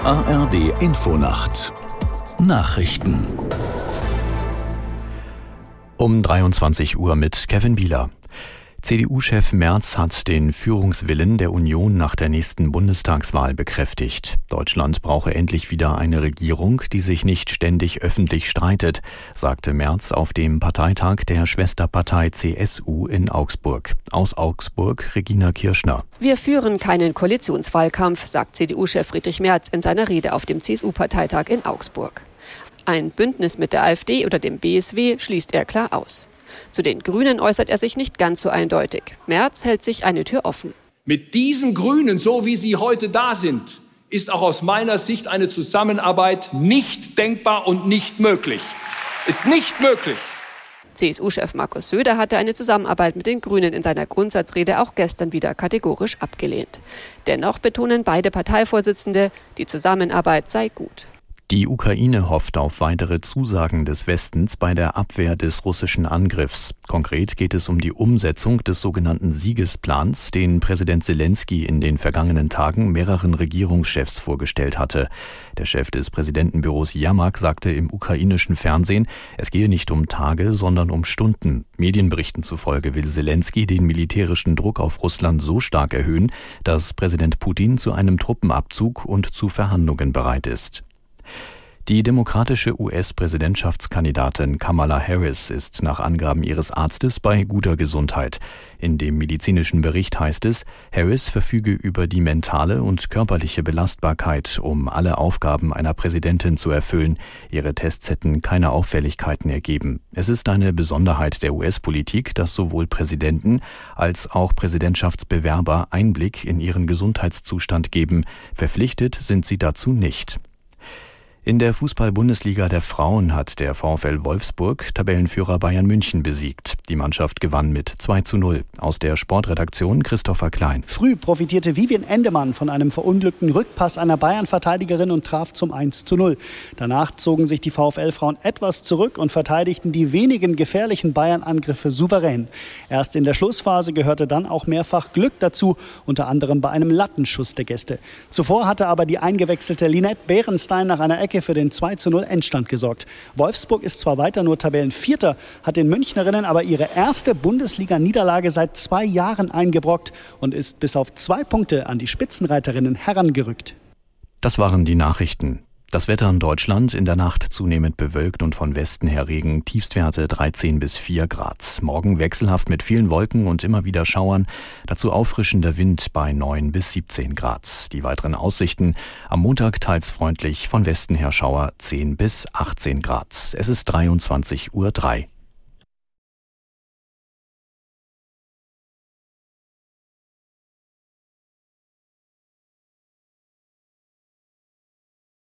ARD Infonacht Nachrichten um 23 Uhr mit Kevin Bieler. CDU-Chef Merz hat den Führungswillen der Union nach der nächsten Bundestagswahl bekräftigt. Deutschland brauche endlich wieder eine Regierung, die sich nicht ständig öffentlich streitet, sagte Merz auf dem Parteitag der Schwesterpartei CSU in Augsburg. Aus Augsburg Regina Kirschner. Wir führen keinen Koalitionswahlkampf, sagt CDU-Chef Friedrich Merz in seiner Rede auf dem CSU-Parteitag in Augsburg. Ein Bündnis mit der AfD oder dem BSW schließt er klar aus. Zu den Grünen äußert er sich nicht ganz so eindeutig. Merz hält sich eine Tür offen. Mit diesen Grünen, so wie sie heute da sind, ist auch aus meiner Sicht eine Zusammenarbeit nicht denkbar und nicht möglich. Ist nicht möglich. CSU-Chef Markus Söder hatte eine Zusammenarbeit mit den Grünen in seiner Grundsatzrede auch gestern wieder kategorisch abgelehnt. Dennoch betonen beide Parteivorsitzende, die Zusammenarbeit sei gut. Die Ukraine hofft auf weitere Zusagen des Westens bei der Abwehr des russischen Angriffs. Konkret geht es um die Umsetzung des sogenannten Siegesplans, den Präsident Selenskyj in den vergangenen Tagen mehreren Regierungschefs vorgestellt hatte. Der Chef des Präsidentenbüros Yermak sagte im ukrainischen Fernsehen, es gehe nicht um Tage, sondern um Stunden. Medienberichten zufolge will Selenskyj den militärischen Druck auf Russland so stark erhöhen, dass Präsident Putin zu einem Truppenabzug und zu Verhandlungen bereit ist. Die demokratische US-Präsidentschaftskandidatin Kamala Harris ist nach Angaben ihres Arztes bei guter Gesundheit. In dem medizinischen Bericht heißt es, Harris verfüge über die mentale und körperliche Belastbarkeit, um alle Aufgaben einer Präsidentin zu erfüllen. Ihre Tests hätten keine Auffälligkeiten ergeben. Es ist eine Besonderheit der US-Politik, dass sowohl Präsidenten als auch Präsidentschaftsbewerber Einblick in ihren Gesundheitszustand geben. Verpflichtet sind sie dazu nicht. In der Fußball-Bundesliga der Frauen hat der VfL Wolfsburg Tabellenführer Bayern München besiegt. Die Mannschaft gewann mit 2:0. Aus der Sportredaktion Christopher Klein. Früh profitierte Vivian Endemann von einem verunglückten Rückpass einer Bayern-Verteidigerin und traf zum 1:0. Danach zogen sich die VfL-Frauen etwas zurück und verteidigten die wenigen gefährlichen Bayern-Angriffe souverän. Erst in der Schlussphase gehörte dann auch mehrfach Glück dazu, unter anderem bei einem Lattenschuss der Gäste. Zuvor hatte aber die eingewechselte Linette Beerenstein nach einer Ecke für den 2:0 Endstand gesorgt. Wolfsburg ist zwar weiter nur Tabellenvierter, hat den Münchnerinnen aber ihre erste Bundesliga-Niederlage seit 2 Jahren eingebrockt und ist bis auf 2 Punkte an die Spitzenreiterinnen herangerückt. Das waren die Nachrichten. Das Wetter in Deutschland in der Nacht zunehmend bewölkt und von Westen her Regen, Tiefstwerte 13 bis 4 Grad. Morgen wechselhaft mit vielen Wolken und immer wieder Schauern, dazu auffrischender Wind bei 9 bis 17 Grad. Die weiteren Aussichten: am Montag teils freundlich, von Westen her Schauer 10 bis 18 Grad. Es ist 23:03 Uhr.